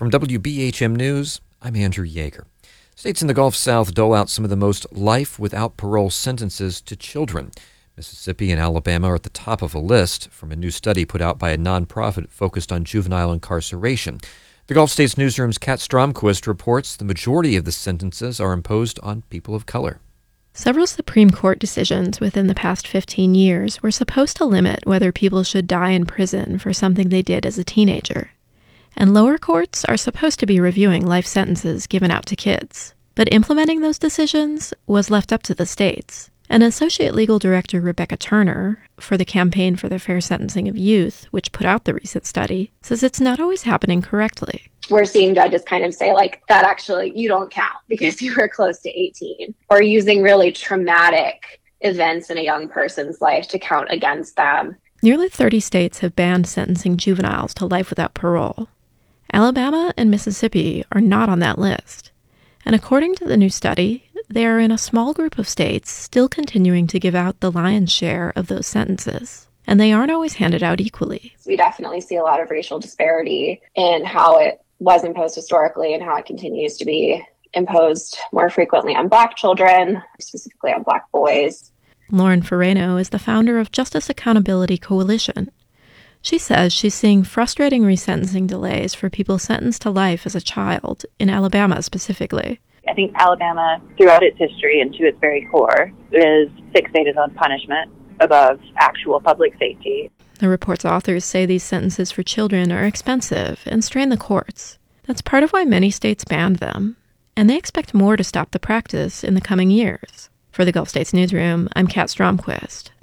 From WBHM News, I'm Andrew Yeager. States in the Gulf South dole out some of the most life without parole sentences to children. Mississippi and Alabama are at the top of a list from a new study put out by a nonprofit focused on juvenile incarceration. The Gulf States Newsroom's Kat Stromquist reports the majority of the sentences are imposed on people of color. Several Supreme Court decisions within the past 15 years were supposed to limit whether people should die in prison for something they did as a teenager. And lower courts are supposed to be reviewing life sentences given out to kids. But implementing those decisions was left up to the states. And Associate Legal Director Rebecca Turner, for the Campaign for the Fair Sentencing of Youth, which put out the recent study, says it's not always happening correctly. We're seeing judges kind of say, that actually, you don't count because you were close to 18. Or using really traumatic events in a young person's life to count against them. Nearly 30 states have banned sentencing juveniles to life without parole. Alabama and Mississippi are not on that list. And according to the new study, they are in a small group of states still continuing to give out the lion's share of those sentences. And they aren't always handed out equally. We definitely see a lot of racial disparity in how it was imposed historically and how it continues to be imposed more frequently on Black children, specifically on Black boys. Lauren Ferrano is the founder of Justice Accountability Coalition. She says she's seeing frustrating resentencing delays for people sentenced to life as a child, in Alabama specifically. I think Alabama, throughout its history and to its very core, is fixated on punishment above actual public safety. The report's authors say these sentences for children are expensive and strain the courts. That's part of why many states banned them, and they expect more to stop the practice in the coming years. For the Gulf States Newsroom, I'm Kat Stromquist.